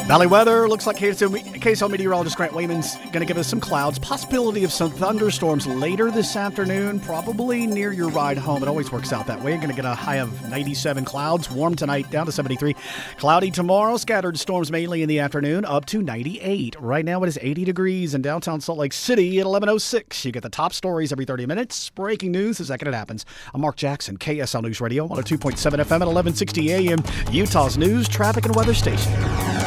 Valley weather looks like KSL meteorologist Grant Wayman's going to give us some clouds. Possibility of some thunderstorms later this afternoon, probably near your ride home. It always works out that way. You're going to get a high of 97 clouds. Warm tonight, down to 73. Cloudy tomorrow. Scattered storms mainly in the afternoon, up to 98. Right now it is 80 degrees in downtown Salt Lake City at 11:06. You get the top stories every 30 minutes. Breaking news the second it happens. I'm Mark Jackson, KSL News Radio, 102.7 FM at 1160 AM, Utah's news, traffic, and weather station.